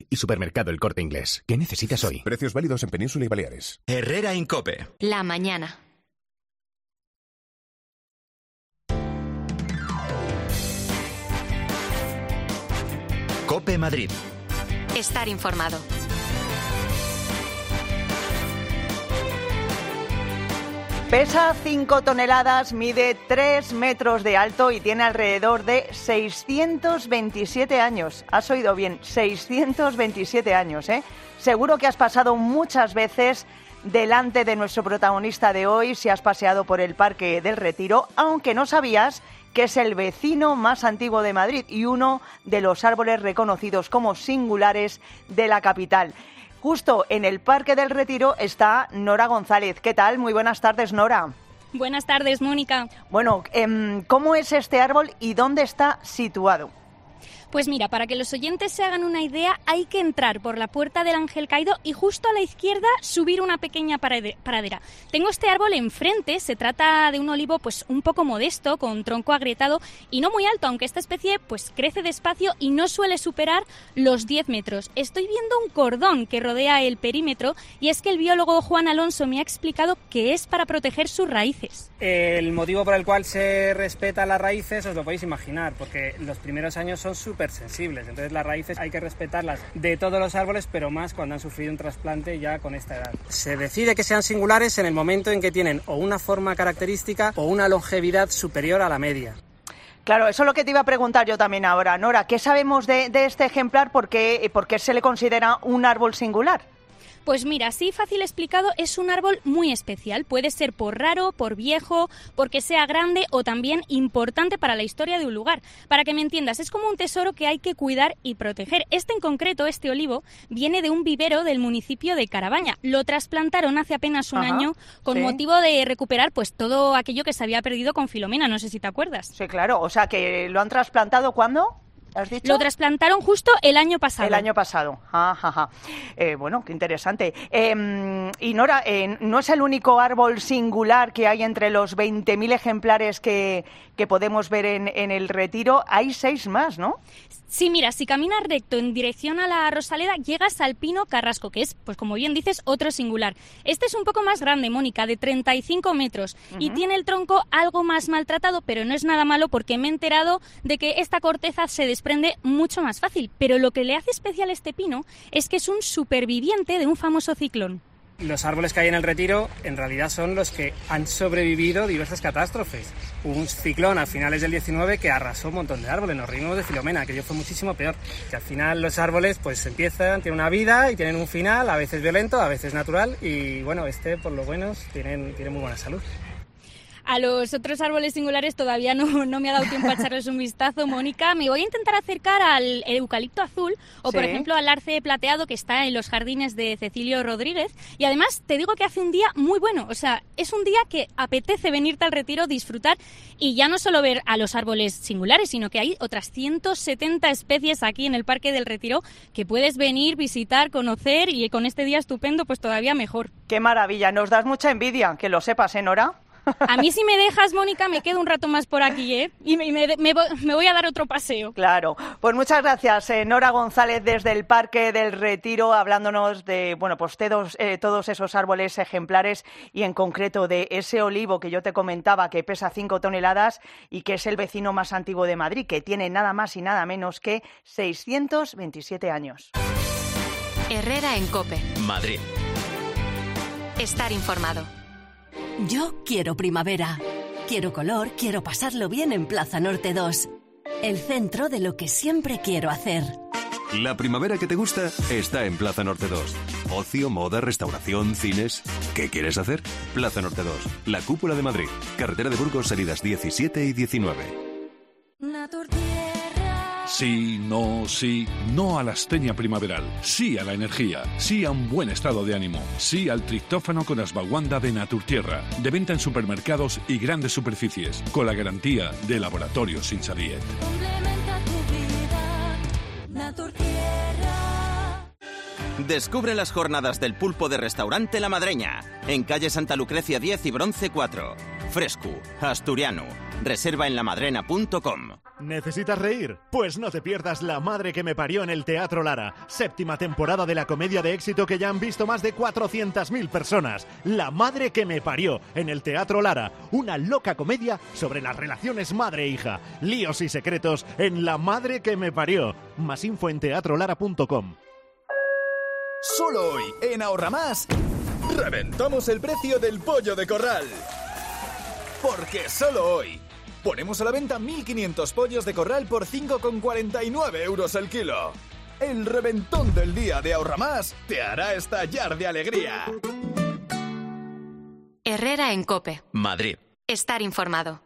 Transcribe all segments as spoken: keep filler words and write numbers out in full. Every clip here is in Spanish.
Y Supermercado El Corte Inglés. ¿Qué necesitas hoy? Precios válidos en Península y Baleares. Herrera en COPE. La mañana. COPE Madrid. Estar informado. Pesa cinco toneladas, mide tres metros de alto y tiene alrededor de seiscientos veintisiete años. Has oído bien, seiscientos veintisiete años, ¿eh? Seguro que has pasado muchas veces delante de nuestro protagonista de hoy si has paseado por el Parque del Retiro, aunque no sabías que es el vecino más antiguo de Madrid y uno de los árboles reconocidos como singulares de la capital. Justo en el Parque del Retiro está Nora González. ¿Qué tal? Muy buenas tardes, Nora. Buenas tardes, Mónica. Bueno, ¿cómo es este árbol y dónde está situado? Pues mira, para que los oyentes se hagan una idea, hay que entrar por la Puerta del Ángel Caído y justo a la izquierda subir una pequeña paradera. Tengo este árbol enfrente, se trata de un olivo pues un poco modesto, con tronco agrietado y no muy alto, aunque esta especie pues crece despacio y no suele superar los diez metros. Estoy viendo un cordón que rodea el perímetro y es que el biólogo Juan Alonso me ha explicado que es para proteger sus raíces. El motivo por el cual se respetan las raíces os lo podéis imaginar, porque los primeros años son súper sensibles, entonces las raíces hay que respetarlas de todos los árboles, pero más cuando han sufrido un trasplante ya con esta edad. Se decide que sean singulares en el momento en que tienen o una forma característica o una longevidad superior a la media. Claro, eso es lo que te iba a preguntar yo también ahora. Nora, ¿qué sabemos de, de este ejemplar? ¿Por qué, por qué se le considera un árbol singular? Pues mira, así fácil explicado, es un árbol muy especial. Puede ser por raro, por viejo, porque sea grande o también importante para la historia de un lugar. Para que me entiendas, es como un tesoro que hay que cuidar y proteger. Este en concreto, este olivo, viene de un vivero del municipio de Carabaña. Lo trasplantaron hace apenas un Ajá, año con sí. motivo de recuperar pues todo aquello que se había perdido con Filomena. No sé si te acuerdas. Sí, claro. O sea, que lo han trasplantado ¿cuándo? ¿Has dicho? Lo trasplantaron justo el año pasado. El año pasado. Ajá, ajá. Eh, bueno, qué interesante. Eh, y Nora, eh, ¿no es el único árbol singular que hay entre los veinte mil ejemplares que, que podemos ver en, en el Retiro? Hay seis más, ¿no? Sí, mira, si caminas recto en dirección a la Rosaleda, llegas al Pino Carrasco, que es, pues como bien dices, otro singular. Este es un poco más grande, Mónica, de treinta y cinco metros, uh-huh. y tiene el tronco algo más maltratado, pero no es nada malo porque me he enterado de que esta corteza se desprende mucho más fácil. Pero lo que le hace especial a este pino es que es un superviviente de un famoso ciclón. Los árboles que hay en el Retiro en realidad son los que han sobrevivido diversas catástrofes. Hubo un ciclón a finales del diecinueve que arrasó un montón de árboles. Nos reímos de Filomena, que yo fue muchísimo peor. Que al final los árboles pues empiezan, tienen una vida y tienen un final, a veces violento, a veces natural. Y bueno, este por lo menos tienen, tiene muy buena salud. A los otros árboles singulares todavía no, no me ha dado tiempo a echarles un vistazo, Mónica. Me voy a intentar acercar al eucalipto azul o, sí. por ejemplo, al arce plateado que está en los jardines de Cecilio Rodríguez. Y además te digo que hace un día muy bueno. O sea, es un día que apetece venirte al Retiro, disfrutar y ya no solo ver a los árboles singulares, sino que hay otras ciento setenta especies aquí en el Parque del Retiro que puedes venir, visitar, conocer y con este día estupendo, pues todavía mejor. ¡Qué maravilla! Nos das mucha envidia, que lo sepas, ¿eh, Nora? A mí si me dejas, Mónica, me quedo un rato más por aquí, ¿eh? Y me, me, me, me voy a dar otro paseo. Claro. Pues muchas gracias, eh, Nora González, desde el Parque del Retiro, hablándonos de, bueno, pues todos, eh, todos esos árboles ejemplares y en concreto de ese olivo que yo te comentaba que pesa cinco toneladas y que es el vecino más antiguo de Madrid, que tiene nada más y nada menos que seiscientos veintisiete años. Herrera en COPE. Madrid. Estar informado. Yo quiero primavera. Quiero color, quiero pasarlo bien en Plaza Norte dos. El centro de lo que siempre quiero hacer. La primavera que te gusta está en Plaza Norte dos. Ocio, moda, restauración, cines. ¿Qué quieres hacer? Plaza Norte dos. La Cúpula de Madrid. Carretera de Burgos, salidas diecisiete y diecinueve. Sí, no, sí, no a la astenia primaveral, sí a la energía, sí a un buen estado de ánimo, sí al triptófano con ashwagandha de Naturtierra, de venta en supermercados y grandes superficies, con la garantía de Laboratorios Insadiet. Complementa tu vida, Naturtierra. Descubre las jornadas del pulpo de Restaurante La Madreña, en calle Santa Lucrecia diez y Bronce cuatro. Frescu, asturiano. Reserva en lamadrena punto com. ¿Necesitas reír? Pues no te pierdas La madre que me parió en el Teatro Lara. Séptima temporada de la comedia de éxito que ya han visto más de cuatrocientas mil personas. La madre que me parió en el Teatro Lara. Una loca comedia sobre las relaciones madre-hija. Líos y secretos en La madre que me parió. Más info en teatro lara punto com. Solo hoy, en Ahorra Más, reventamos el precio del pollo de corral. Porque solo hoy ponemos a la venta mil quinientos pollos de corral por cinco con cuarenta y nueve euros el kilo. El reventón del día de Ahorra Más te hará estallar de alegría. Herrera en COPE. Madrid. Estar informado.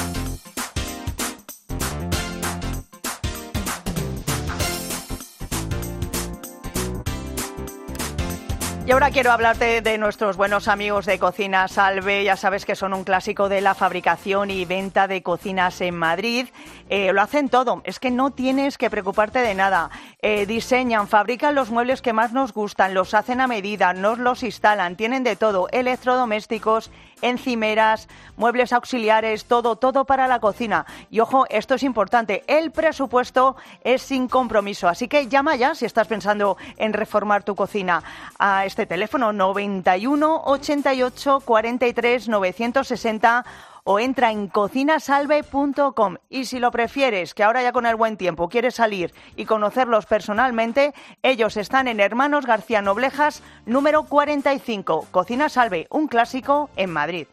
Y ahora quiero hablarte de nuestros buenos amigos de Cocina Salve. Ya sabes que son un clásico de la fabricación y venta de cocinas en Madrid. Eh, lo hacen todo, es que no tienes que preocuparte de nada. Eh, diseñan, fabrican los muebles que más nos gustan, los hacen a medida, nos los instalan, tienen de todo, electrodomésticos, encimeras, muebles auxiliares, todo, todo para la cocina. Y ojo, esto es importante, el presupuesto es sin compromiso, así que llama ya si estás pensando en reformar tu cocina a este teléfono noventa y uno, ochenta y ocho, cuarenta y tres, novecientos sesenta o entra en cocina salve punto com. Y si lo prefieres, que ahora ya con el buen tiempo quieres salir y conocerlos personalmente, ellos están en Hermanos García Noblejas, número cuarenta y cinco. Cocina Salve, un clásico en Madrid.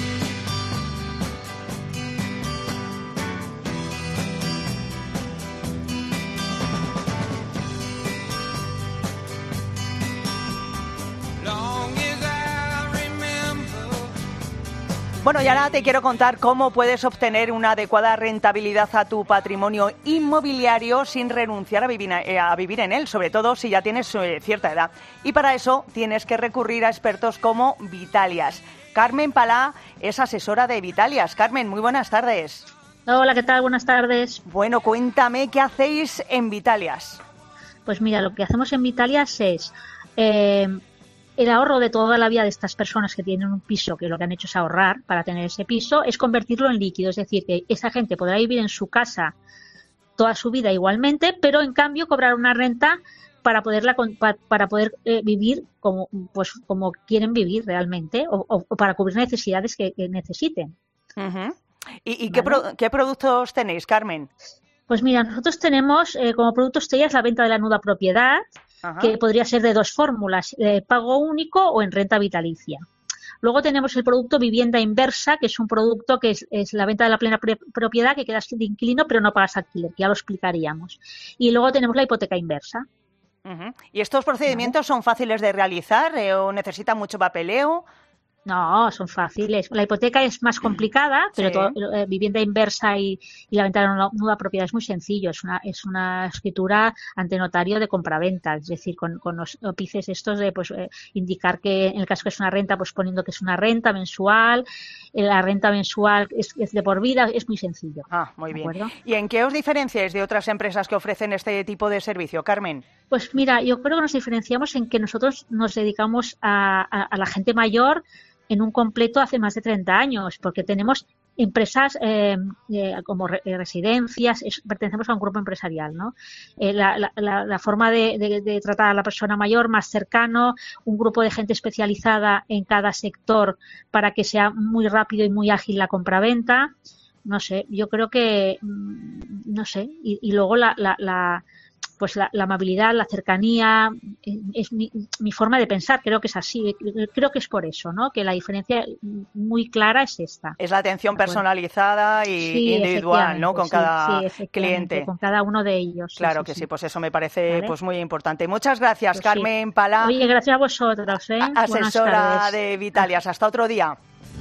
Bueno, y ahora te quiero contar cómo puedes obtener una adecuada rentabilidad a tu patrimonio inmobiliario sin renunciar a vivir, a vivir en él, sobre todo si ya tienes eh, cierta edad. Y para eso tienes que recurrir a expertos como Vitalias. Carmen Palá es asesora de Vitalias. Carmen, muy buenas tardes. Hola, ¿qué tal? Buenas tardes. Bueno, cuéntame, ¿qué hacéis en Vitalias? Pues mira, lo que hacemos en Vitalias es... Eh, El ahorro de toda la vida de estas personas que tienen un piso, que lo que han hecho es ahorrar para tener ese piso, es convertirlo en líquido. Es decir, que esa gente podrá vivir en su casa toda su vida igualmente, pero en cambio cobrar una renta para poderla para poder eh, vivir como pues como quieren vivir realmente o, o, o para cubrir necesidades que, que necesiten. Uh-huh. ¿Y, y ¿vale? qué, pro, qué productos tenéis, Carmen? Pues mira, nosotros tenemos eh, como producto estrella la venta de la nuda propiedad. Ajá. Que podría ser de dos fórmulas, eh, pago único o en renta vitalicia. Luego tenemos el producto vivienda inversa, que es un producto que es, es la venta de la plena pre- propiedad, que quedas de inquilino pero no pagas alquiler, que ya lo explicaríamos. Y luego tenemos la hipoteca inversa. Uh-huh. ¿Y estos procedimientos ¿Vale? son fáciles de realizar eh, o necesitan mucho papeleo? No, son fáciles. La hipoteca es más complicada, pero sí. todo, eh, vivienda inversa y, y la venta de la nuda propiedad es muy sencillo. Es una es una escritura ante notario de compraventa, es decir, con, con los ópices estos de pues eh, indicar que en el caso que es una renta, pues poniendo que es una renta mensual, eh, la renta mensual es, es de por vida, es muy sencillo. Ah, muy bien. ¿Y en qué os diferenciáis de otras empresas que ofrecen este tipo de servicio, Carmen? Pues mira, yo creo que nos diferenciamos en que nosotros nos dedicamos a, a, a la gente mayor en un completo hace más de treinta años, porque tenemos empresas eh, eh, como re, residencias, es, pertenecemos a un grupo empresarial, ¿no? Eh, la, la, la forma de, de, de tratar a la persona mayor más cercano, un grupo de gente especializada en cada sector para que sea muy rápido y muy ágil la compraventa, no sé, yo creo que, no sé, y, y luego la, la, la pues la, la amabilidad, la cercanía, es mi, mi forma de pensar, creo que es así, creo que es por eso, ¿no? Que la diferencia muy clara es esta. Es la atención personalizada y sí, individual, ¿no? Con sí, cada sí, cliente. Con cada uno de ellos. Claro sí, que sí, sí, pues eso me parece ¿Vale? pues muy importante. Muchas gracias, pues Carmen sí. Palá. Oye, gracias a vosotros, ¿eh? Asesora de Vitalias. Hasta otro día.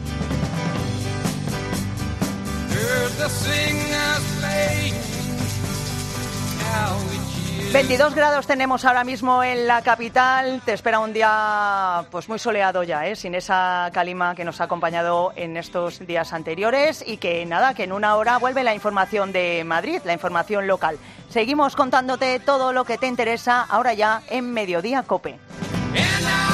veintidós grados tenemos ahora mismo en la capital. Te espera un día pues muy soleado ya, ¿eh? Sin esa calima que nos ha acompañado en estos días anteriores. Y que nada, que en una hora vuelve la información de Madrid, la información local. Seguimos contándote todo lo que te interesa ahora ya en Mediodía COPE.